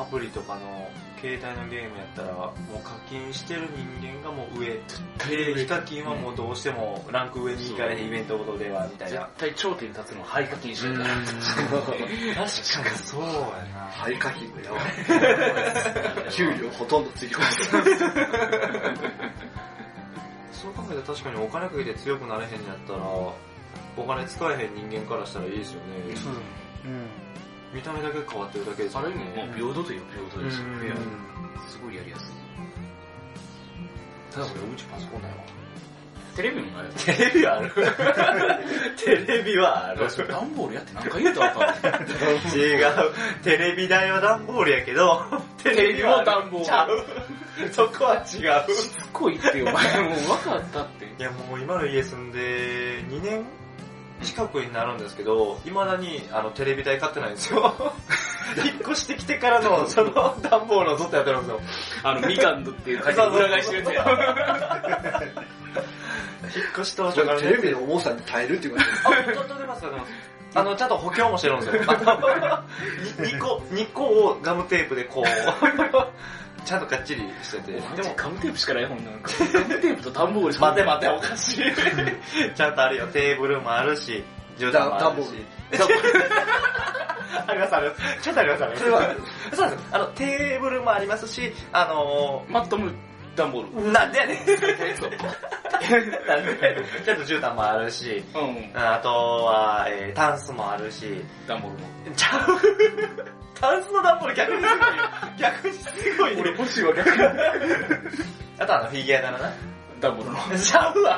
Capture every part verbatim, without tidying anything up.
アプリとかの携帯のゲームやったらもう課金してる人間がもう上で非課金はもうどうしてもランク上に行かれへんイベントごとではみたいな。 絶対頂点に立つのは廃課金してるから。 確かにそうやな。 廃課金だよ。給料ほとんどついてこない。 そう考えたら確かにお金かけて強くなれへんやったらお金使えへん人間からしたらいいですよね。うんうん、見た目だけ変わってるだけですよね。 ある意味もう平等という平等ですよね。すごいやりやすい。 ただこれうちパソコンだよ。 テレビもある。 テレビはある。テレビはある。 段ボールやって何回言うとわかんない。 違う。テレビ台は段ボールやけど、 テレビも段ボール。 ちゃう。そこは違う。 しつこいってお前もう分かったって。 いやもう今の家住んでにねん近くになるんですけど、未だにあのテレビ台買ってないんですよ。引っ越してきてからのその段ボールをずっとやってるんですよ。 あのみかんっていう感じで裏返してるやつや。 引っ越し当初から、 ね、テレビの重さに耐えるっていうことですか？あ、と出ますか、出ます。あの、ちゃんと補強もしてるんですよ。にこ、にこをガムテープでこう、ちゃんとがっちりしてて。でもガムテープしかないもんなんか。ガムテープと段ボールしか待て待て、おかしい。ちゃんとあるよ。テーブルもあるし、絨毯もあるし。ありますあります。ちゃんとありますあります。それは、そうです。あの、テーブルもありますし、あのー、マットも段ボール。 なんでやねん。なんでちゃんと絨毯もあるし、うん、あとは、えー、タンスもあるし、 段ボールも。 ちゃう。タンスの段ボール逆にすごいよ。逆にすごいね。 俺欲しいわ、逆に。 あとあの、フィギュアならな。 段ボールの。 ちゃうわ。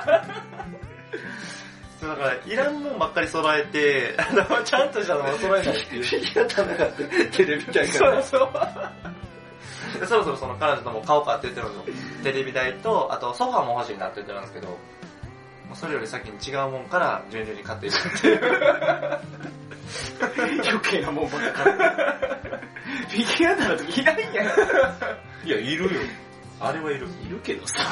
だから、いらんもんばっかり揃えて、あの、ちゃんとしたのを揃えないっていう。 フィギュア棚があって、テレビ台から。 そうそう。そろそろその彼女とも買おうかって言ってるんですよ。テレビ台と、あとソファーも欲しいなって言ってるんですけど、それより先に違うもんから順々に買っていくっていう。 余計なもんばっか買って。フィギュア棚といないやん。いや、いるよ。あれはいる。 いるけどさ。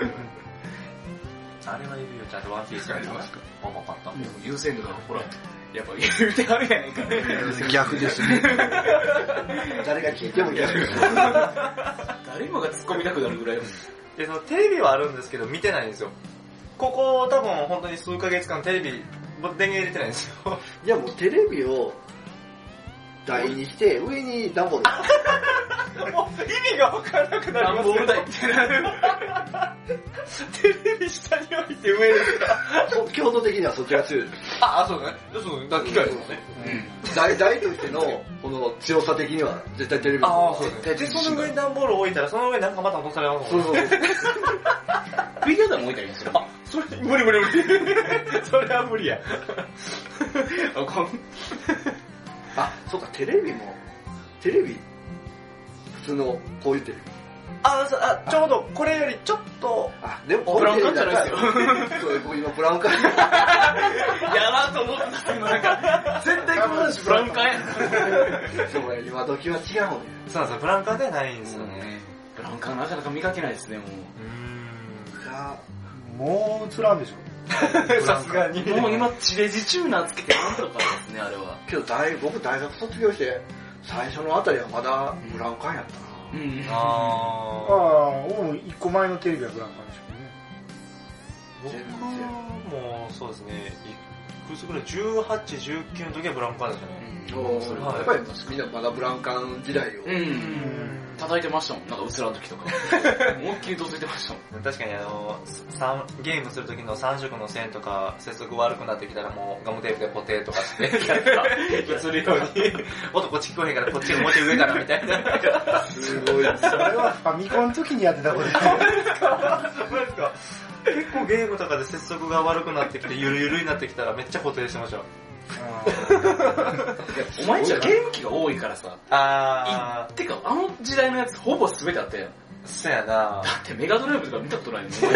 あれはいるよ、ちゃんとワンピースやりますか。パパパッと。 優先度がほら、やっぱ言うてあるやないか。 逆ですね。誰が聞いても逆です。 誰もが突っ込みたくなるぐらい。 で、そのテレビはあるんですけど見てないんですよ。ここ多分本当に数ヶ月間テレビ、電源入れてないんですよ。 いやもうテレビを台にして上に段ボール。 もう意味が分からなくなります。 段ボール台ってなる。 テレビ下に置いて上ですか？ 強度的にはそっちが強いです。 あ、あ、そうね。そう、だから機械ですもんね。 うん。台、台としての、この強さ的には絶対テレビ。 ああ、そうね。で、その上に段ボールを置いたら、その上になんかまた落とされますもんね。そうそう。 フィギュア台も置いたりする。 あ、それ、無理無理無理。それは無理や。 あ、そうか、テレビも、テレビ、普通の、こういうテレビ。 あ、あ、ちょうど、これよりちょっと、 あ、でも、 ブラウン管じゃないですよ。 そう、僕今ブラウン管。やなと思ってた、今なんか、絶対この話ブラウン管やな。 そうね、今時は違うね。 そうなんですよ、ブラウン管ではないんですよね。 ブラウン管なかなか見かけないですね、もう。 うーん。が、 もう映らんでしょ。 さすがに。 もう今、地デジチューナーつけてなんとかですね、あれは。 けど大、僕大学卒業して、最初のあたりはまだブラウン管やったな。 うん。 ああ、もう一個前のテレビはブラウン管でしょうね。 僕もそうですね、いくつぐらい、じゅうはち、じゅうきゅうの時はブラウン管でしたね。 そう、それはやっぱりみんなまだブラウン管時代を。 うん。叩いてましたもん、なんかうつらん時とか。思いっきりどついてましたもん。 確かにあの、ゲームする時のさん色の線とか、接続悪くなってきたらもうガムテープでポテーとかして、映るように、音こっち聞こえへんからこっちがもうちょい上からみたいな。 すごい。 それはファミコンの時にやってたことです。 そうですかそうですか結構ゲームとかで接続が悪くなってきて、ゆるゆるになってきたらめっちゃ固定してました。 お前んちはゲーム機が多いからさ。 あー。てか、あの時代のやつほぼ全てあったやん。 そやな。 だってメガドライブとか見たことないもん。メ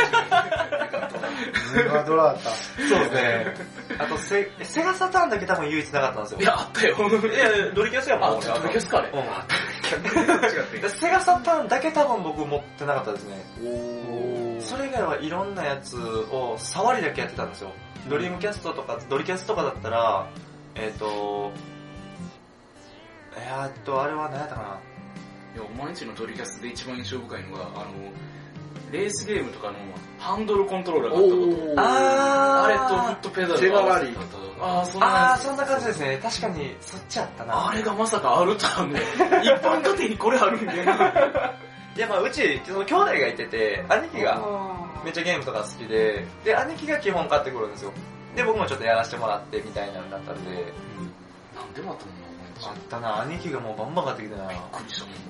ガドラあった。 そうですね。あとセ、セガサターンだけ多分唯一なかったんですよ。 いや、あったよ。 いや、ドリキャスやもん。 あ、ドリキャスかあれ。うん。 セガサターンだけ多分僕持ってなかったですね。 おそれ以外はいろんなやつを触りだけやってたんですよ。ドリームキャストとか、ドリキャスとかだったら、えっ、ー、と、えーっと、あれは何やったかな。 いや、お前んちのドリキャスで一番印象深いのが、あの、レースゲームとかのハンドルコントローラーがあったこと。 ああれとフットペダルセガラリー。 あー、そんなあー、 やつそんな感じですね。確かに、そっちあったな。 あれがまさかあるとはね、一般家庭にこれあるんだよな。 いや、まあうち、その兄弟がいてて、兄貴がめっちゃゲームとか好きで、で、兄貴が基本買ってくるんですよ。で、僕もちょっとやらせてもらってみたいなのだったんで、 なんでもあったもんな、お前んち。 あったな、兄貴がもうバンバン買ってきてな。 びっくりしたもん。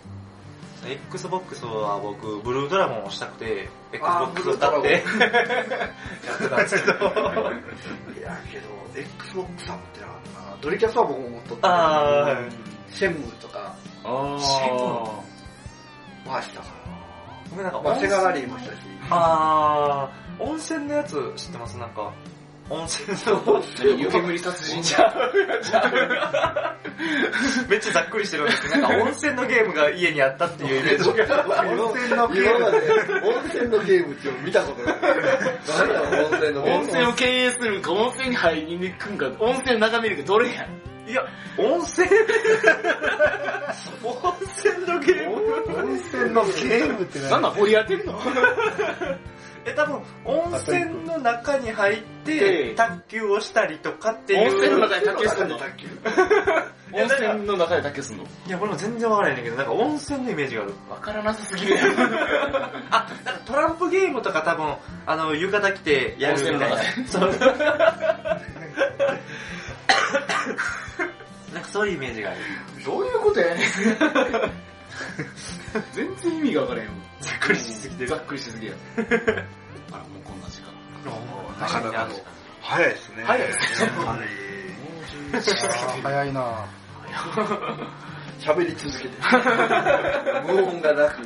Xbox は僕、ブルードラゴンをしたくて、 あー Xbox を買って、やってたんですけど。 いやけど、Xbox は持ってなかったな。ドリキャスは僕も持っとったあー、はい。 シェンムーとかあシェはしたか僕なんかな。まあ、セガラリーもしたし。 あー、温泉のやつ知ってます？なんか、温泉の。 湯煙殺人ちゃうちゃうめっちゃざっくりしてるんですけど、なんか温泉のゲームが家にあったっていうイメージが。 温泉のゲーム今まで温泉のゲームって見たことない。何やろ、温泉のゲーム。 温泉を経営するか、温泉に入りに行くんか、温泉眺めるか、どれやん。 いや、温泉温泉のゲーム温泉のゲームってなんだ、掘り当てんのえ、多分、温泉の中に入って、卓球をしたりとかっていう。 温泉の中で卓球すんの卓球温泉の中で卓球すんのいや、俺も全然わからないんだけど、なんか温泉のイメージがある。 わからなさすぎるやん。 あ、なんかトランプゲームとか多分、あの、浴衣着てやるみたいな。そうなんかそういうイメージがある。 どういうことやねん。全然意味がわからへんよ。 ざっくりしすぎてる。 ざっくりしすぎや。あら、もうこんな時間。 なかなか早いですね。 早いですね。 はい。 早いな喋り続けて。無音がなく。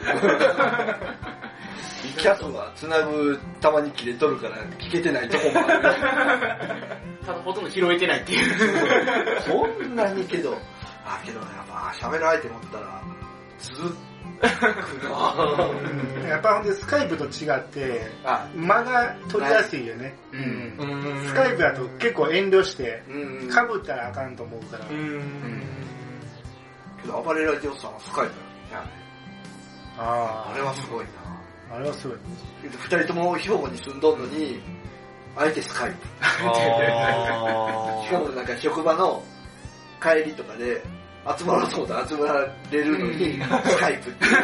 キャスは繋ぐたまに切れとるから聞けてないとこもある。 ただほとんど拾えてないっていう。 そんなにけど、あ、けどね、やっぱ喋る相手持ったら、続くなやっぱほんでスカイプと違ってあ、 間が取りやすいよね。 う。 うんんスカイプだと結構遠慮して、 うん。 被ったらあかんと思うから。 うん。 けど、暴れラジオさんはスカイプやね。 ああれはすごいな。 あれはすごい。 二人とも兵庫に住んどんのに、相手スカイプ。 あしかもなんか職場の帰りとかで、集まろうと思ったら集まれるのに、スカイプっていう。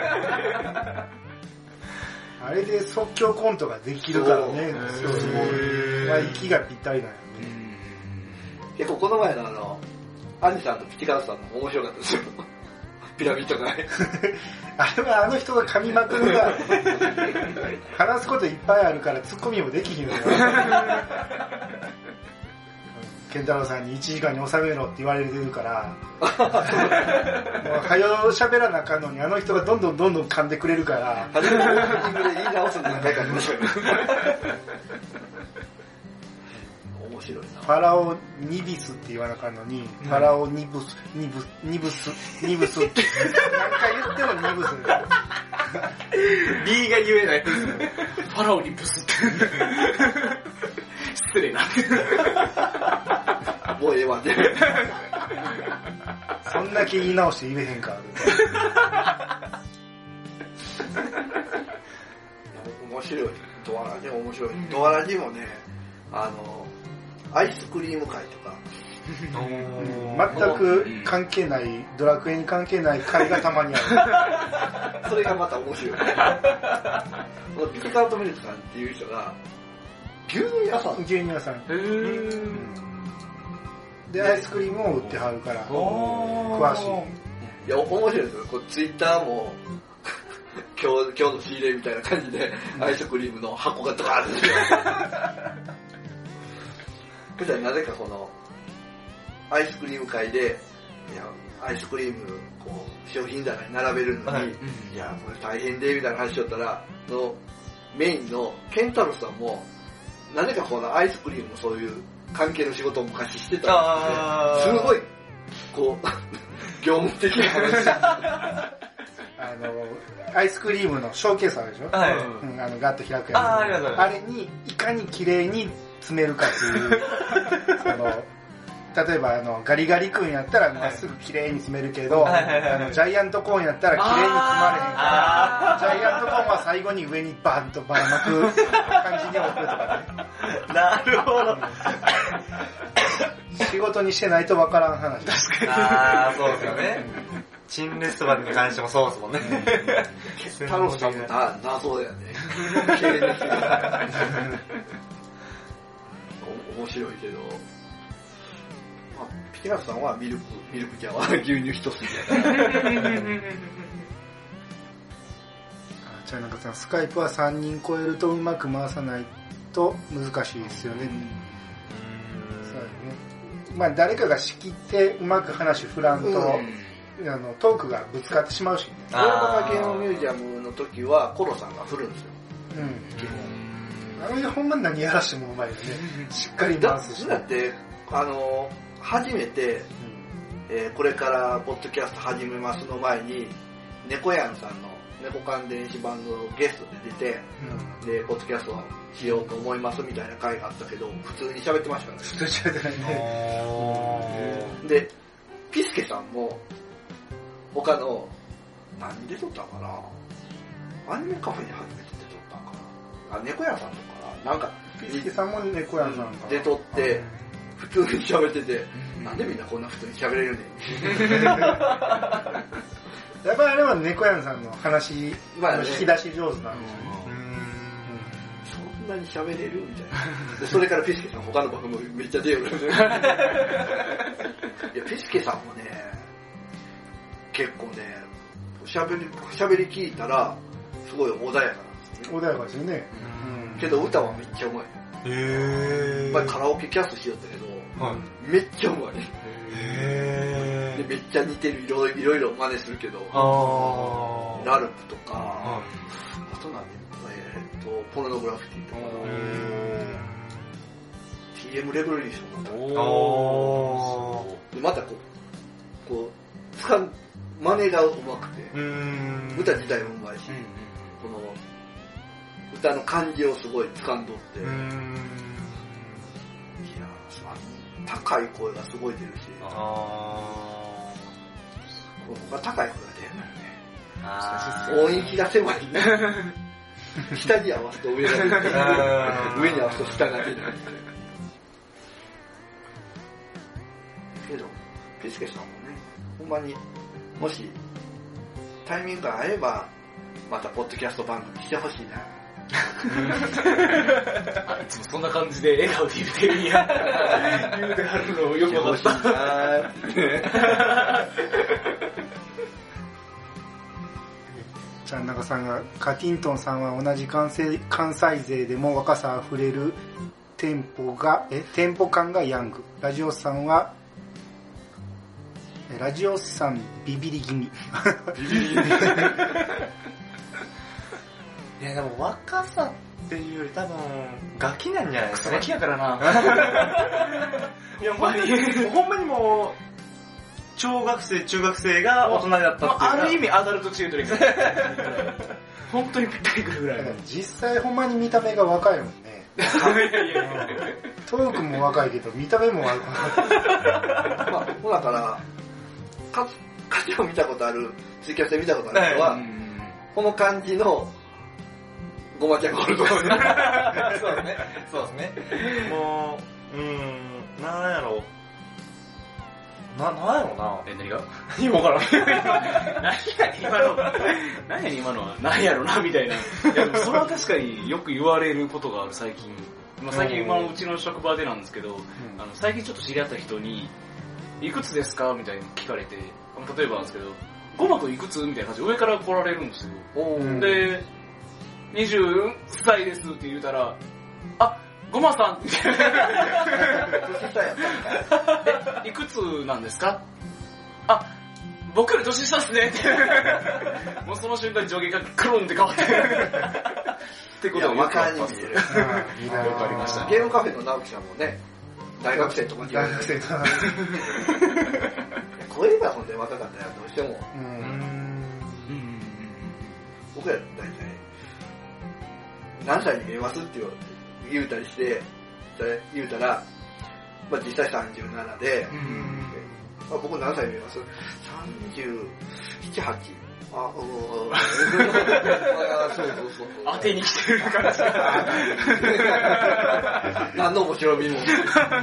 あれで即興コントができるからね。 そうすごい。まあ、息がぴったりなんよね。 結構この前のあの、アニさんとピチカートさんの面白かったですよ。ピラミッドが。 あれはあの人が噛みまくるから、話すこといっぱいあるからツッコミもできひんのよ。健太郎さんにいちじかんに収めろって言われてるから、もう早よ喋らなあかんのにあの人がどんどんどんどん噛んでくれるから、 初めてオープニングで言い直すの何回かありましたけど。面白いな。 ファラオニビスって言わなあかんのに、ファラオニブス、ニブ、ニブス、ニブスって何回言ってもニブス。 B が言えない。 ファラオにブスって。失礼な。 もうええわって。 そんだけ言い直して言えへんから。 面白い。ドアラジも面白い。ドアラジもね、あの、アイスクリーム会とか、 全く関係ない、ドラクエに関係ない回がたまにあそれがまた面白い。このピチカートミルクさんっていう人が、牛乳屋さんる。牛乳屋さん。 へー。 で、アイスクリームを売ってはるから、詳しい。 いや、面白いですよ。こうツイッターも、今日、今日の仕入れみたいな感じで、アイスクリームの箱がドカーンって。そしたらなぜかこの、アイスクリーム会で、いや、アイスクリーム、こう、商品棚に並べるのに、 はいいや、これ大変で、みたいな話しとったら、の、メインのケンタロスさんも、なぜかこのアイスクリームのそういう関係の仕事を昔してたんですね。すごい、こう、業務的な話。 あの、アイスクリームのショーケースあるでしょ、 はい。 うん、あの、ガッと開くやつ。 あーありがとうございますあれに、いかに綺麗に詰めるかっていう、その、 例えばあのガリガリ君やったらまっすぐ綺麗に詰めるけど、 はいはいはいはいあのジャイアントコーンやったら綺麗に詰まれへんからジャイアントコーンは最後に上にバンとばらまく感じに置くとかね。 なるほど。 仕事にしてないとわからん話。確かに。 ああ、そうですよね。チンレストランに関してもそうですもんね。 太郎さんもな謎だよね。経歴が面白いけど、まあ、ピケナスさんはミルク、ミルクちゃんは牛乳一筋やから。 じゃあなんかさ、スカイプはさんにん超えるとうまく回さないと難しいですよね。そうだね。まあ誰かが仕切ってうまく話振らんと、うん、あのトークがぶつかってしまうしね。 大阪ゲームミュージアムの時はコロさんが振るんですよ。うん。基本。あれほんまに何やらしてもうまいよね。しっかり回すし。 だって、あの、初めて、うんえー、これからポッドキャスト始めますの前に、猫やんさんの猫缶電子版のゲストで出て、うん、で、ポッドキャストをしようと思いますみたいな回があったけど、普通に喋ってましたね。 普通に喋ってないね。 で、ピスケさんも、他の、何で撮ったかなアニメカフェに初めて撮ったんかなあ、猫屋さんとか、なんか、 ピスケさんも猫屋さんかで撮って、普通に喋ってて、なんでみんなこんな普通に喋れるねん。 やっぱりあれは猫屋さんの話、まあね、引き出し上手なんですよね。 そんなに喋れるみたいな。でそれからピスケさん他の番組めっちゃ出よる。いや、ピスケさんもね、結構ね、喋り、喋り聞いたら、すごい穏やかなんですよね。 穏やかですよね。 うん、けど歌はめっちゃうまい。へー。カラオケキャストしよったけど、はい、めっちゃうまい。へー。でめっちゃ似てる、いろいろいろ真似するけど、あラルクとか、はい、あと何、えー、っと、ポルノグラフィティとか、ティーエム レボリューションとか、おでまたこう、こう、つかん、真似がうまくて、歌自体もうまいし、この歌の感じをすごい掴んどって、いや高い声がすごい出るし、あこれ高い声が出るのよね。あ音域が狭い。下に合わすと上が出て、上に合わすと下が出て。けど、ピスケさんもね、ほんまに、もし、タイミングが合えば、またポッドキャスト番組してほしいな。 あいつもそんな感じで笑顔で言うてるんや。言うてはるのよくわかった。 ちゃん中さんが、カティントンさんは同じ関西、関西勢でも若さあふれるテンポが、え、テンポ感がヤング。ラジオさんは、ラジオさんビビり気味。ビビり気味。 いやでも若さっていうより多分ガキなんじゃないですかね。 ガキやからな。 いやほんまに、ほんまにもう、小学生、中学生が大人だったっていうか。 ある意味アダルトチルドレン。本当にぴったりくるぐらい。 実際ほんまに見た目が若いもんね。トークも若いけど見た目も若い。 まあ、ほらから、かつ、を見たことある、ツイキャスで見たことある人は、この感じの、ごまちゃんがおると思う。 そうですね。そうですね。もう、うーん、なんやろう。な、なんやろうな。 え、何が今から。 何やねん、今の。何やねん、今のは。何やろな、みたいな。いや、でもそれは確かによく言われることがある、最近。まあ、最近、まあ、うちの職場でなんですけど、うん、あの最近ちょっと知り合った人に、いくつですかみたいに聞かれて、例えばなんですけど、ごまくんいくつみたいな感じで上から来られるんですよ。で、にじゅっさいですって言うたら、あ、ごまさんみたいな。え、いくつなんですかあ、僕より年下っすねって。もうその瞬間に上下がクロンって変わって。ってことがよくあります。よくありましたね。 ゲームカフェの直樹さんもね、大学生とかに大学生とか。 声がほんで若かったらどうしても。僕ら大体、何歳に見えますって言うたりして、言うたら、 まあ実際さんじゅうななで、 うんまあ、僕何歳見えます ?さんじゅうなな、はち。あ、うん。あそうそうそう。 当てに来てる感じが。 何の面白みも。 確か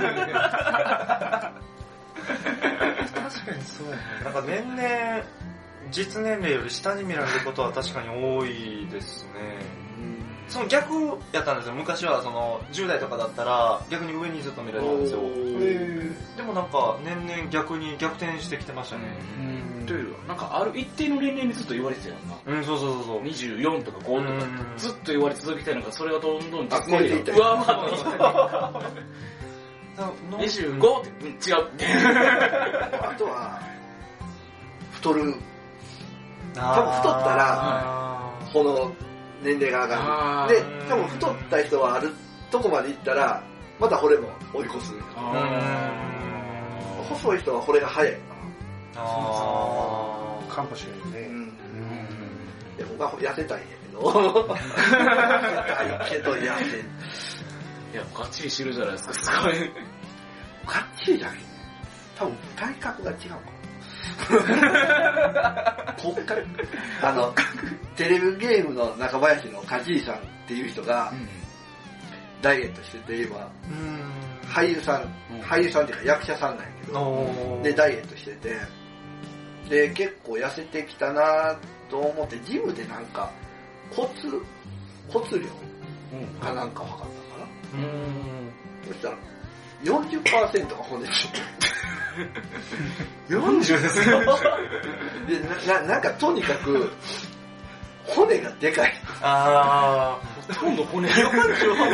にそうね。なんか年々、実年齢より下に見られることは確かに多いですね。その逆やったんですよ。昔はそのじゅう代とかだったら逆に上にずっと見られたんですよ。でもなんか年々逆に逆転してきてましたね。 というか、なんかある一定の年齢にずっと言われてたよな。 うん、そうそうそうそう。 にじゅうよんとかごとかずっと言われ続けてるのが、それがどんどんあ超えていったり上回ってきた。にじゅうごって、うん、違う。 あとは、太る。多分太ったら、この年齢が上がる。で、多分太った人はあるとこまで行ったら、またこれも追い越す。細い人はこれが早いかな。あー。かもしれないね。うん。 で僕は痩せたいんやけど。痩せたいけど痩せ。いや、がっちりしてるじゃないですか、すごい。 がっちりじゃね多分体格が違うかも。骨格あの、テレビゲームの中林の梶井さんっていう人が、ダイエットしてて今、俳優さん、俳優さんっていうか役者さんなんやけど、で、ダイエットしてて、で、結構痩せてきたなと思って、ジムでなんか、骨、骨量かなんか分かったかな。そしたら、よんじゅっパーセントが骨でしょ。 よんじゅうですかでな、な、なんかとにかく、骨がでかい。 あー、ほとんど骨。 よんじゅうだ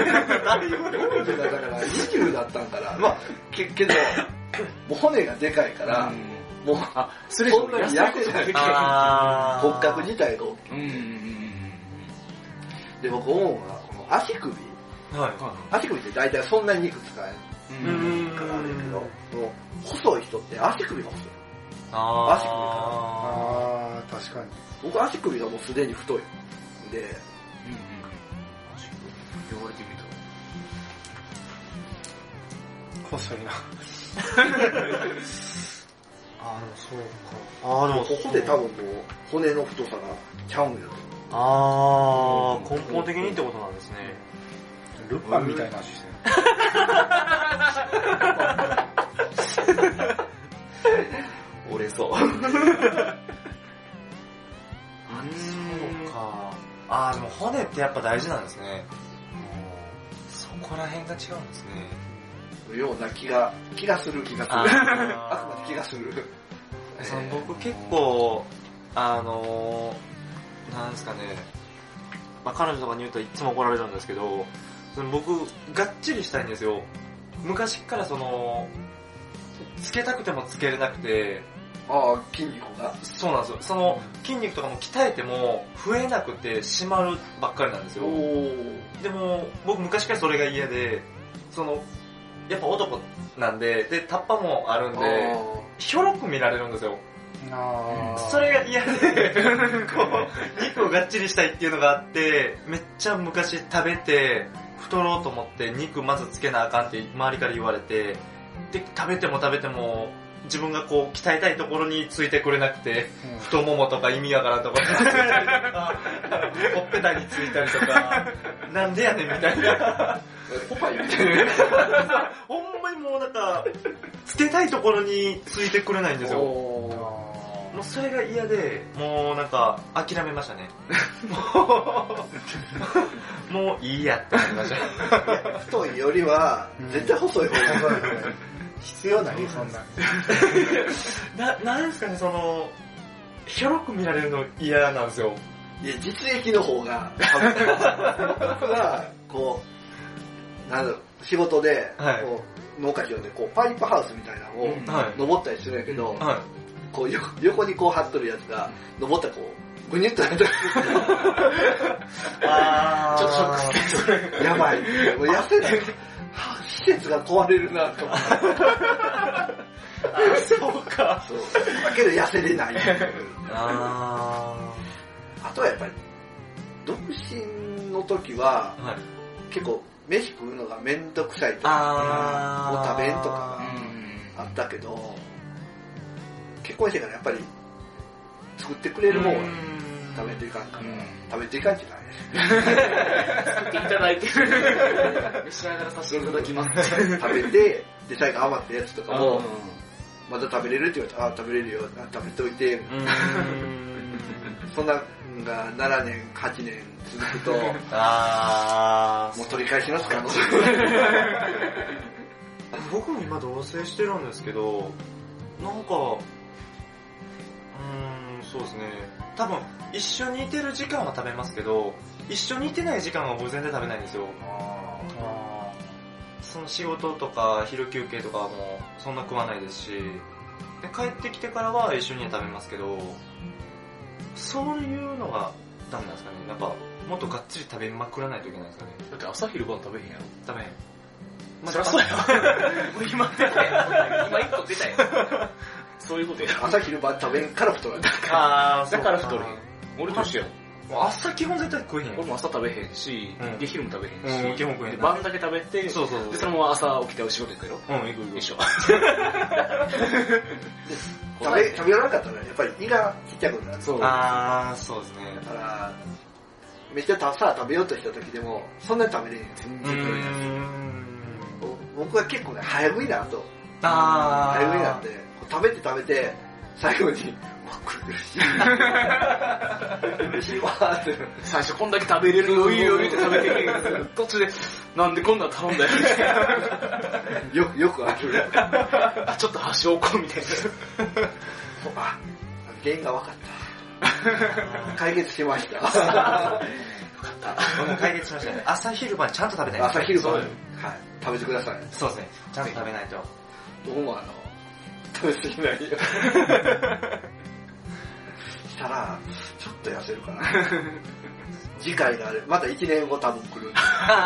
からにじゅうだったんから、まあ、け、けど、もう骨がでかいから、もう、 あ、そんなに痩せない。骨格自体が大きい。で、僕思うのは、この足首。 はい。 足首って大体そんなに肉使えない。うん。からあるけど、細い人って足首が細い。 あー。 足首から。 あー、確かに。 僕足首がもうすでに太い。で、うんうん。 足首言われてみた。 細いな。 あー、でもそうか。あー、でもここで多分もう骨の太さがちゃうんやと。 あー、根本的にってことなんですね。 ルパンみたいな足してる。 折れそう。そうか。あー、でも骨ってやっぱ大事なんですね。そこら辺が違うんですね。 ような気が、気がする気がする。あくまで気がする。 その僕結構、あのー、なんですかね、まあ、彼女とかに言うといつも怒られるんですけど、その僕、がっちりしたいんですよ。昔からその、つけたくてもつけれなくて、 ああ、筋肉がそうなんですよ。その、筋肉とかも鍛えても増えなくて締まるばっかりなんですよ。でも、僕昔からそれが嫌で、その、やっぱ男なんで、で、タッパもあるんで、ひょろく見られるんですよ。 あそれが嫌で、こう、肉をがっちりしたいっていうのがあって、めっちゃ昔食べて、太ろうと思って肉まずつけなあかんって周りから言われて、で、食べても食べても、自分がこう鍛えたいところについてくれなくて、うん、太ももとか意味わからんところについたりとか、ほっぺたについたりとか、なんでやねんみたいな。 ポパイみたいな。 ほんまにもうなんか、つけたいところについてくれないんですよ。もうそれが嫌で、もうなんか諦めましたね。もういいやってなりました。 太いよりは、絶対細い方が必要ないそんな。 な、なんですかね、その、ひょろく見られるの嫌なんですよ。 いや、実益の方が、僕は、こう、なんだろう、仕事で、 はい、 こう農家業でこうパイプハウスみたいなのを登ったりするんやけど、はい、こう横にこう張っとるやつが、登ったらこう、ぐにゅっとなったりする。 あー。 ちょっとショックして、やばい。もう痩せない。施設が壊れるなと思って。 そうか。 そう。だけど痩せれない。 あー。あとはやっぱり、独身の時は、はい、結構飯食うのがめんどくさいとか、もう食べんとかがあったけど、結婚してからやっぱり作ってくれるもんは食べていかんから、食べていかんって言ったら作っていただいて、召し上がらさせていただきます。 食べて、で、最後余ったやつとかも、まだ食べれるって言われたら、あ、食べれるよ、食べといて、そんながななねん、はちねん続くと、 あもう取り返しますか？ 僕も今同棲してるんですけど、なんか、うーん、そうですね。多分、一緒にいてる時間は食べますけど、一緒にいてない時間は僕全然食べないんですよ。あその仕事とか昼休憩とかはもうそんな食わないですし、で帰ってきてからは一緒には食べますけど、そういうのがダメなんですかね。なんか、もっとがっつり食べまくらないといけないですかね。 だって朝昼晩食べへんやろ。 食べへん。 まあ、そりゃそうやろ。もう今出たよ。今一個出たよ。そういうことや。 朝昼晩食べんから太らない。 あー、だから太る。俺と一緒や。 朝基本絶対食えへん。 俺も朝食べへんし、 うん、 で昼も食べへんし、 うん、基本食えへん。 晩だけ食べて、 そうそうそう。 でそのまま朝起きてお仕事行くやろ。 うん、行く行く。 一緒。 食べ、食べらなかったらやっぱり胃がちっちゃくなる。 そう。 あー、そうですね。 だから、めっちゃたさ食べようとした時でも、そんなに食べれへん。全然食べれない。僕は結構ね、早食いなと。 あー。 早食いなんで、食べて食べて、最後に、苦しい。苦しいわーって。 最初こんだけ食べれる余裕余裕って食べてへん。途中で、なんでこんなん頼んだよみたいな。 よく、よくある。 あ、ちょっと端をこうみたいな。 あ、原因が分かった。解決しました。よかった。もう解決しましたね。朝昼晩ちゃんと食べない。 朝昼晩、はい、食べてください。 そうですね。ちゃんと食べないと。 僕もあの、食べ過ぎないよ。したら、ちょっと痩せるかな。次回があれ、またいちねんご多分来るんで。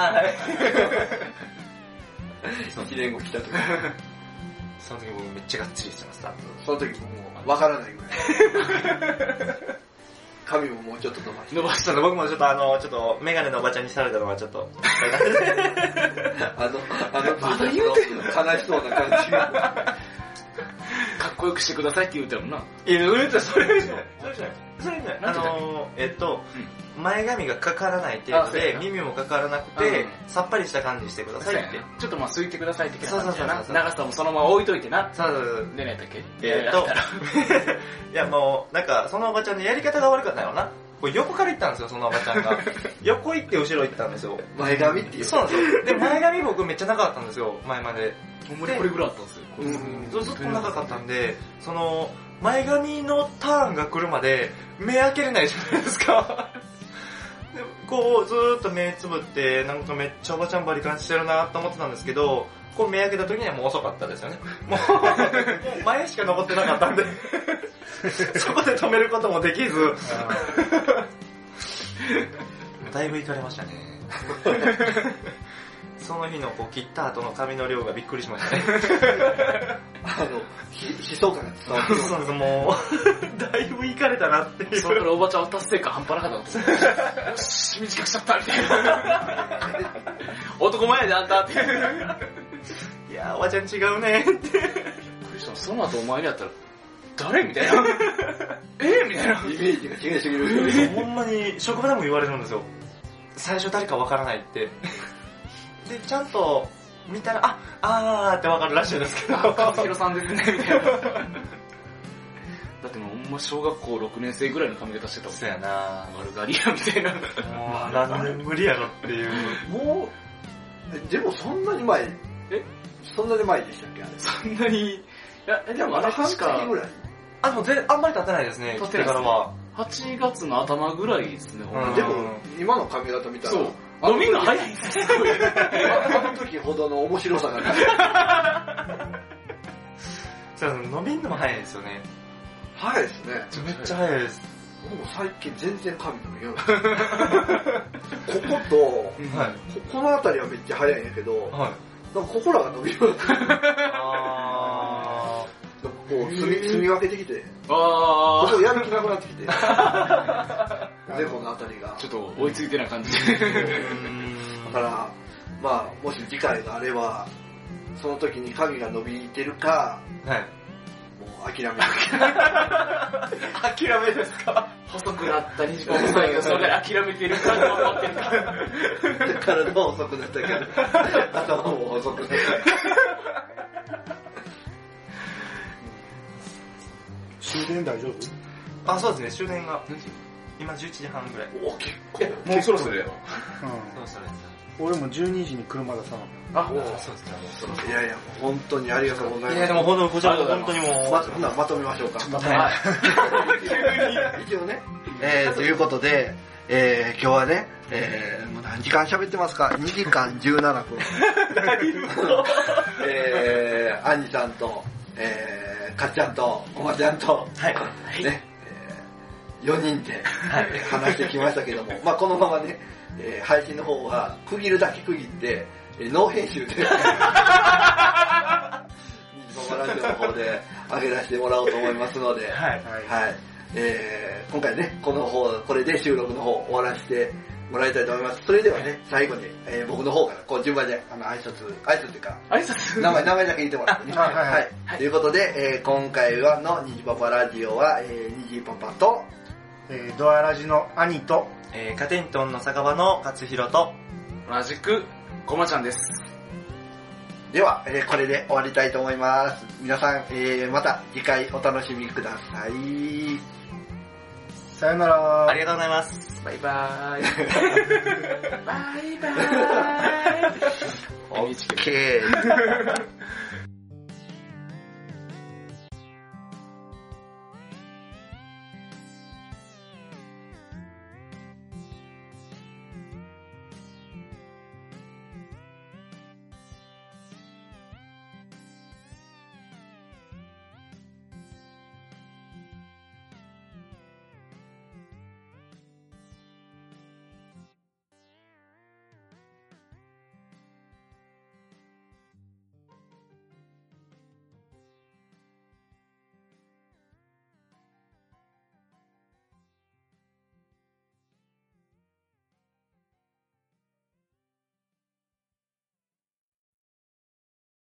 いちねんご来た時。 その時僕めっちゃがっちりしてます、 その時ももう、わからないぐらい。髪ももうちょっと伸ばして。 伸ばしたの、僕もちょっとあの、ちょっとメガネのおばちゃんにされたのはちょっと。 あの、あの、まだ言うてんの悲しそうな感じが。 かっこよくしてくださいって言うてるもんな。 いや、言うてそれじゃない。それじゃない。それじゃない。あのー、えっと、うん、前髪がかからない程度で、耳もかからなくて、うん、さっぱりした感じにしてくださいって。 ちょっとまあ、すいてくださいってそうそうそうそう。 長さもそのまま置いといてな。 そうそうそう。 でないだっけえー、っと、いやもう、なんか、そのおばちゃんのやり方が悪かったよな。これ横から行ったんですよ、そのおばちゃんが。横行って後ろ行ったんですよ。 前髪っていう。 そうなんですよ。で、前髪僕めっちゃ長かったんですよ、前まで。 ほんまにこれぐらいあったんですよ。 うん、ずっと長かったんで、その、前髪のターンが来るまで、目開けれないじゃないですか。でこう、ずーっと目つぶって、なんかめっちゃおばちゃんバリ感じしてるなと思ってたんですけど、こう目開けた時にはもう遅かったですよね。もう、前しか残ってなかったんで、そこで止めることもできず、だいぶ行かれましたね。その日のこう切った後の髪の量がびっくりしましたね。 あの、悲壮感が伝わってそうなんです、もう、だいぶ行かれたなっていう。 それからおばちゃんは達成感半端なかったんですよ。よし、短くしちゃったみたいな。男前やであんたって。 いやー、おばちゃん違うねって。びっくりした。その後お前にやったら、誰みたいな。えみたいな。 イメージが違いすぎる。 ほんまに、職場でも言われるんですよ。最初誰かわからないって。で、ちゃんと見たら、あ、あーってわかるらしいですけど。 和弘さんですね、みたいな。だってもうほんま小学校ろくねん生ぐらいの髪型してたもん。 そうやな丸刈りや、みたいな。 もう何年無理やろっていう。 もう、でもそんなに前、えそんなに前でしたっけあれ。 そんなに、いや、 でもあれ半月ぐらい。 あ、でも全あんまり経ってないですね、経ってからは。 はちがつの頭ぐらいですね、 ほんま。でも、今の髪型見たら、そう。 伸びるの早いんですよ。 あの時ほどの面白さがない。 そう、伸びんのも早いですよね。 早いですね。 めっちゃ早いです。 僕も最近全然髪伸びようここと、はい、こ, この辺りはめっちゃ早いんやけど、はい、なんかここらが伸びるようになって。あー。こう、住み、住み分けてきて、あー。ここやる気なくなってきて、猫のあたりが。 ちょっと追いついてな感じで。 だから、 まあ、もし次回があれば、その時に髪が伸びてるか、 はい。 もう諦める。 諦めですか？ 細くなったにじパパさんがそれで諦めてるか頑張ってるか。 体も細くなったけど、頭も細くなった。 終電大丈夫？ あ、そうですね、終電が、今じゅういちじはんぐらい。 お、結構。 もうそろそろやろ。 うん。 そうそれ俺もじゅうにじに車出さなあ、 そうですね、もうそろそろ。 いやいや、本当にありがとうございます。 いや、でもほんと、こちら本当にもう。 ま、ほなまとめましょうか。 またはい。 一応ね、えー、ということで、えー、今日はね、えー、もう何時間喋ってますか？にじかんじゅうななふん。えー、アンジさんと、えー、かっちゃんと、おまちゃんと、 はい。 ね、えー、よにんで話してきましたけども、まあこのままね、えー、配信の方は区切るだけ区切って、えー、ノー編集で、ニジパパラジオの方で上げ出してもらおうと思いますので、 はい。 はい。 はい。えー、今回ね、この方、これで収録の方終わらせてもらいたいと思います。それではね、最後に、えー、僕の方から、こう順番で、あの、挨拶、挨拶っていうか、 挨拶名前、名前だけ言ってもらってね。 はいはいはいはい。ということで、えー、今回はのニジパパラジオは、えー、ニジパパと、 えー、ドアラジの兄と、 えー、カテントンの酒場の勝弘と、 同じく、ごまちゃんです。 では、えー、これで終わりたいと思います。皆さん、えー、また次回お楽しみください。 さよなら。 ありがとうございます。 バイバーイ。バイバーイ。 オッケー。